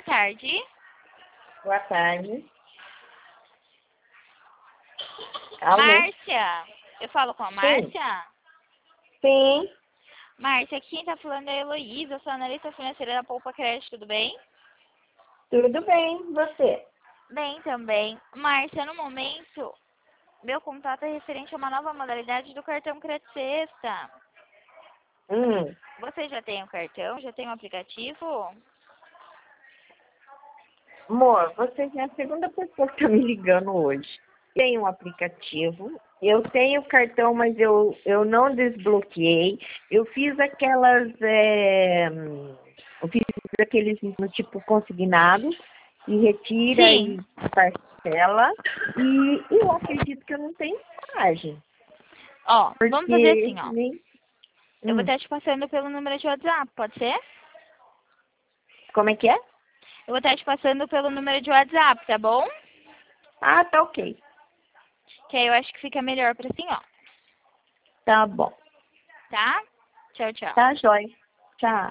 tarde. Boa tarde. Alô? Márcia, eu falo com a Márcia? Sim. Márcia, quem tá falando é a Heloísa, eu sou analista financeira da Poupa Crédito, tudo bem? Tudo bem, você? Bem também. Márcia, no momento, meu contato é referente a uma nova modalidade do cartão Crédito Sexta. Hum. Você já tem o cartão? Já tem o aplicativo? Amor, você já é a segunda pessoa que tá me ligando hoje. Tenho um aplicativo, eu tenho cartão, mas eu não desbloqueei. Eu fiz eu fiz aqueles no tipo consignado, e retira Sim. e parcela, e eu acredito que eu não tenho coragem. Ó, vamos fazer Porque assim, ó. nem. Eu vou estar te passando pelo número de WhatsApp, pode ser? Como é que é? Eu vou estar te passando pelo número de WhatsApp, tá bom? Ah, tá ok. Que aí eu acho que fica melhor pra assim, ó. Tá bom. Tá? Tchau, tchau. Tá, jóia. Tchau.